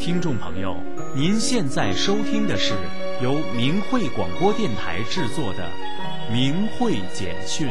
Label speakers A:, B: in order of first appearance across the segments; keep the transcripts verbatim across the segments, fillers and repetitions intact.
A: 听众朋友，您现在收听的是由明慧广播电台制作的《明慧简讯》。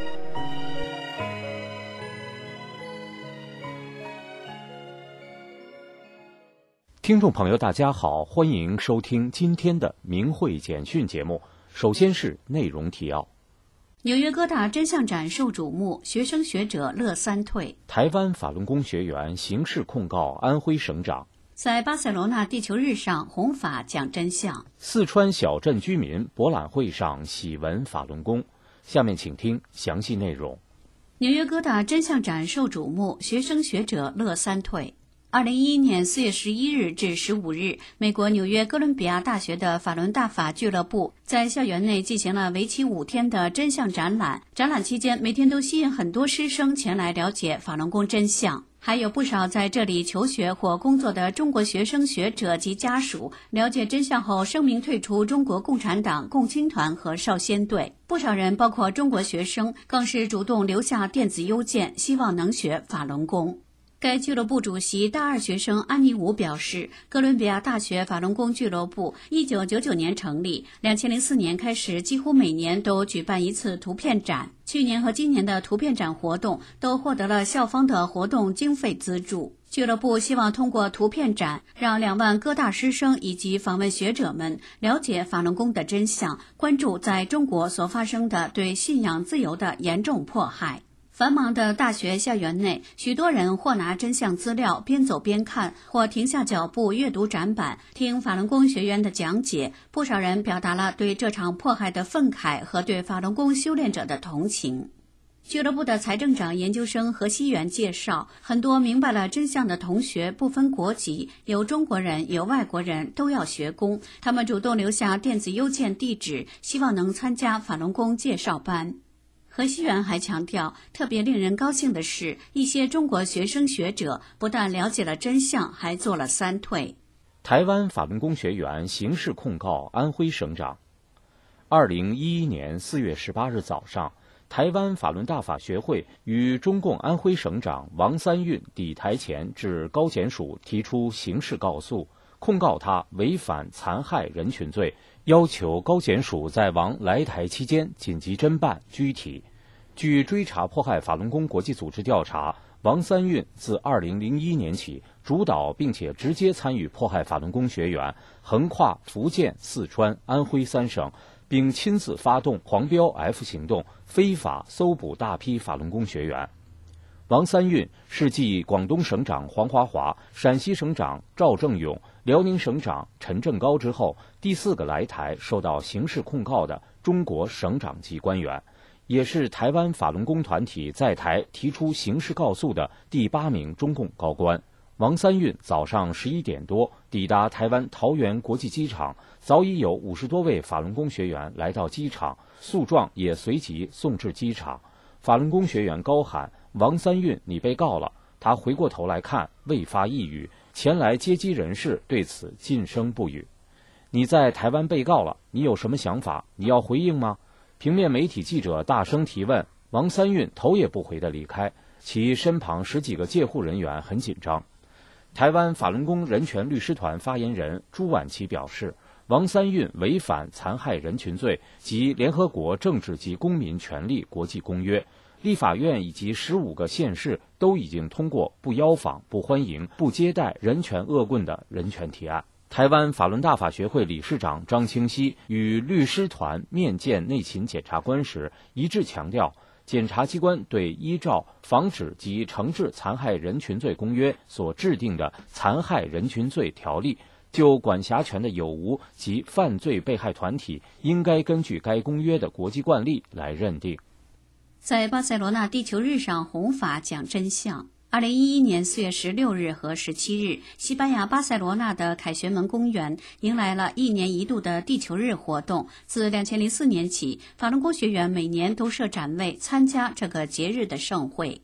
A: 听众朋友，大家好，欢迎收听今天的《明慧简讯》节目。首先是内容提要。
B: 纽约哥大真相展受瞩目，学生学者乐三退。
A: 台湾法轮功学员刑事控告安徽省长。
B: 在巴塞罗那地球日上，弘法讲真相。
A: 四川小镇居民博览会上喜闻法轮功。下面请听详细内容。
B: 纽约哥大真相展受瞩目，学生学者乐三退。二零一一年四月十一日至十五日，美国纽约哥伦比亚大学的法轮大法俱乐部在校园内进行了为期五天的真相展览。展览期间，每天都吸引很多师生前来了解法轮功真相，还有不少在这里求学或工作的中国学生学者及家属，了解真相后声明退出中国共产党、共青团和少先队。不少人，包括中国学生，更是主动留下电子邮件，希望能学法轮功。该俱乐部主席大二学生安妮武表示，哥伦比亚大学法轮功俱乐部一九九九年成立，二零零四年开始几乎每年都举办一次图片展。去年和今年的图片展活动都获得了校方的活动经费资助。俱乐部希望通过图片展，让两万哥大师生以及访问学者们了解法轮功的真相，关注在中国所发生的对信仰自由的严重迫害。繁忙的大学校园内，许多人或拿真相资料边走边看，或停下脚步阅读展板，听法轮功学员的讲解。不少人表达了对这场迫害的愤慨和对法轮功修炼者的同情。俱乐部的财政长研究生何希元介绍，很多明白了真相的同学不分国籍，有中国人有外国人，都要学功。他们主动留下电子邮件地址，希望能参加法轮功介绍班。何希元还强调，特别令人高兴的是，一些中国学生学者不但了解了真相，还做了三退。
A: 台湾法轮功学员刑事控告安徽省长。二零一一年四月十八日早上，台湾法轮大法学会与中共安徽省长王三运抵台前至高检署提出刑事告诉，控告他违反残害人群罪，要求高检署在王来台期间紧急侦办拘提。据追查迫害法轮功国际组织调查，王三运自二零零一年起主导并且直接参与迫害法轮功学员，横跨福建、四川、安徽三省，并亲自发动黄标 F 行动，非法搜捕大批法轮功学员。王三运是继广东省长黄华华、陕西省长赵正勇、辽宁省长陈正高之后第四个来台受到刑事控告的中国省长级官员，也是台湾法轮功团体在台提出刑事告诉的第八名中共高官。王三运早上十一点多抵达台湾桃园国际机场，早已有五十多位法轮功学员来到机场，诉状也随即送至机场。法轮功学员高喊：“王三运，你被告了！”他回过头来看，未发一语。前来接机人士对此噤声不语。你在台湾被告了，你有什么想法？你要回应吗？平面媒体记者大声提问，王三运头也不回地离开，其身旁十几个戒护人员很紧张。台湾法轮功人权律师团发言人朱婉琪表示，王三运违反残害人群罪及联合国政治及公民权利国际公约，立法院以及十五个县市都已经通过不邀访、不欢迎、不接待人权恶棍的人权提案。台湾法轮大法学会理事长张清溪与律师团面见内勤检察官时，一致强调，检察机关对依照《防止及惩治残害人群罪公约》所制定的残害人群罪条例，就管辖权的有无及犯罪被害团体，应该根据该公约的国际惯例来认定。
B: 在巴塞罗那地球日上弘法讲真相。二零一一年四月十六日和十七日，西班牙巴塞罗那的凯旋门公园迎来了一年一度的地球日活动。自二零零四年起，法轮功学员每年都设展位参加这个节日的盛会。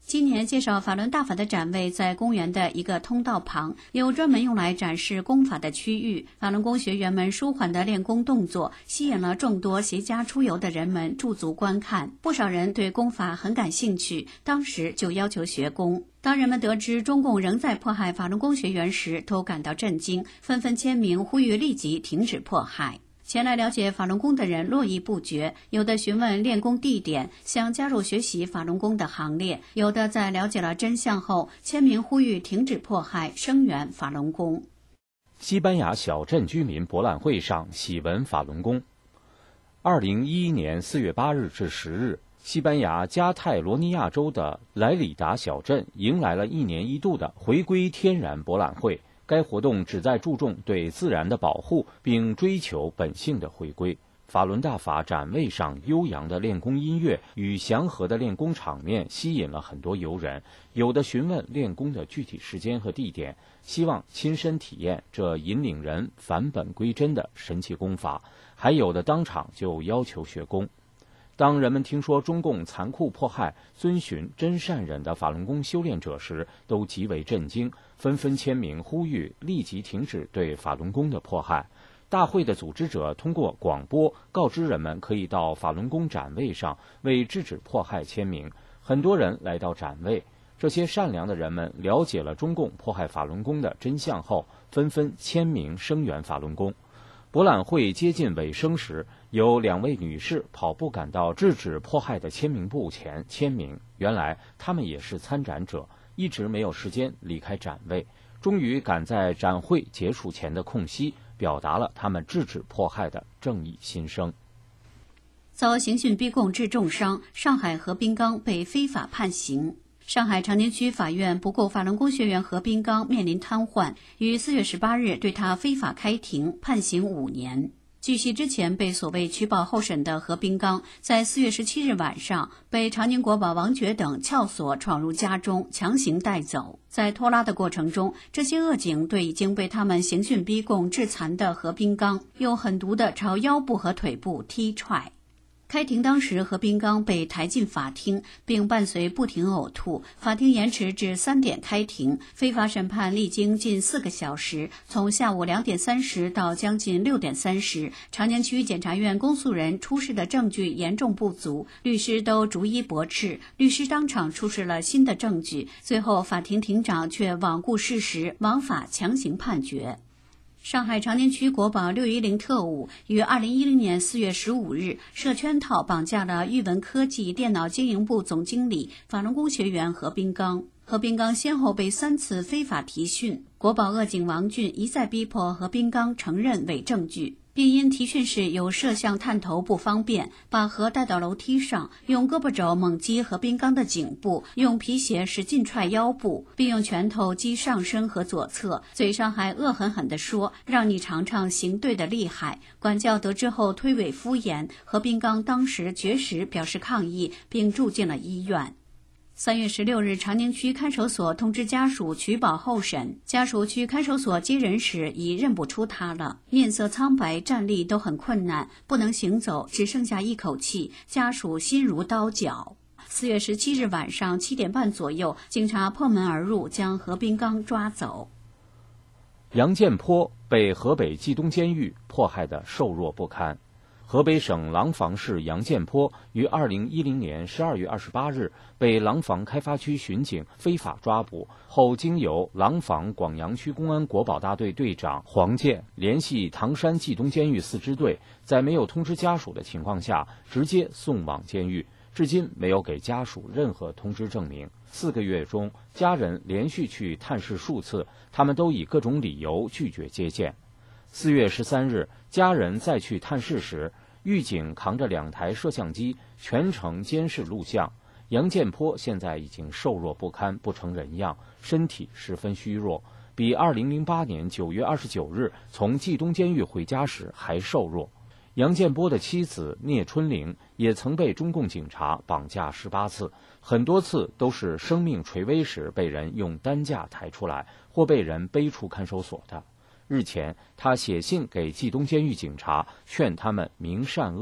B: 今年介绍法轮大法的展位在公园的一个通道旁，有专门用来展示功法的区域。法轮功学员们舒缓的练功动作，吸引了众多携家出游的人们驻足观看。不少人对功法很感兴趣，当时就要求学功。当人们得知中共仍在迫害法轮功学员时，都感到震惊，纷纷签名呼吁立即停止迫害。前来了解法轮功的人络绎不绝，有的询问练功地点，想加入学习法轮功的行列；有的在了解了真相后，签名呼吁停止迫害，声援法轮功。
A: 西班牙小镇居民博览会上喜闻法轮功。二零一一年四月八日至十日，西班牙加泰罗尼亚州的莱里达小镇迎来了一年一度的回归天然博览会。该活动旨在注重对自然的保护，并追求本性的回归。法轮大法展位上悠扬的练功音乐与祥和的练功场面吸引了很多游人，有的询问练功的具体时间和地点，希望亲身体验这引领人返本归真的神奇功法，还有的当场就要求学功。当人们听说中共残酷迫害遵循真善忍的法轮功修炼者时，都极为震惊，纷纷签名呼吁立即停止对法轮功的迫害。大会的组织者通过广播告知人们可以到法轮功展位上为制止迫害签名。很多人来到展位，这些善良的人们了解了中共迫害法轮功的真相后，纷纷签名声援法轮功。博览会接近尾声时，有两位女士跑步赶到制止迫害的签名簿前签名。原来她们也是参展者，一直没有时间离开展位，终于赶在展会结束前的空隙，表达了他们制止迫害的正义心声。
B: 遭刑讯逼供致重伤，上海何斌刚被非法判刑。上海长宁区法院不顾法轮功学员何斌刚面临瘫痪，于四月十八日对他非法开庭，判刑五年。据悉，之前被所谓取保候审的何斌刚，在四月十七日晚上被长宁国宝王觉等撬锁闯入家中，强行带走。在拖拉的过程中，这些恶警对已经被他们刑讯逼供致残的何斌刚，用狠毒的朝腰部和腿部踢踹。开庭当时，何斌刚被抬进法庭，并伴随不停呕吐。法庭延迟至三点开庭，非法审判历经近四个小时，从下午两点三十到将近六点三十。长宁区检察院公诉人出示的证据严重不足，律师都逐一驳斥，律师当场出示了新的证据，最后法庭庭长却罔顾事实，枉法强行判决。上海长宁区国宝六一零特务于二零一零年四月十五日设圈套绑架了裕文科技电脑经营部总经理法轮功学员何斌刚。何斌刚先后被三次非法提讯，国宝恶警王俊一再逼迫何斌刚承认伪证据，并因提讯时有摄像探头不方便，把何带到楼梯上，用胳膊肘猛击何斌刚的颈部，用皮鞋使劲踹腰部，并用拳头击上身和左侧，嘴上还恶狠狠地说：“让你尝尝行对的厉害。”管教得知后推诿敷衍，何斌刚当时绝食表示抗议，并住进了医院。三月十六日，长宁区看守所通知家属取保候审，家属去看守所接人时已认不出他了，面色苍白，站立都很困难，不能行走，只剩下一口气，家属心如刀绞。四月十七日晚上七点半左右，警察破门而入，将何斌刚抓走。
A: 杨建坡被河北冀东监狱迫害得瘦弱不堪。河北省廊坊市杨建坡于二零一零年十二月二十八日被廊坊开发区巡警非法抓捕后，经由廊坊广阳区公安国保大队队长黄建联系唐山冀东监狱四支队，在没有通知家属的情况下，直接送往监狱，至今没有给家属任何通知证明。四个月中，家人连续去探视数次，他们都以各种理由拒绝接见。四月十三日，家人再去探视时，狱警扛着两台摄像机全程监视录像。杨建坡现在已经瘦弱不堪，不成人样，身体十分虚弱，比二零零八年九月二十九日从冀东监狱回家时还瘦弱。杨建波的妻子聂春玲也曾被中共警察绑架十八次，很多次都是生命垂危时被人用担架抬出来，或被人背出看守所的。日前，他写信给冀东监狱警察，劝他们明善恶，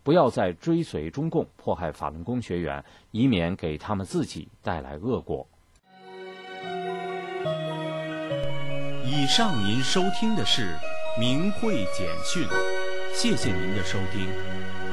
A: 不要再追随中共迫害法轮功学员，以免给他们自己带来恶果。
C: 以上您收听的是明慧简讯，谢谢您的收听。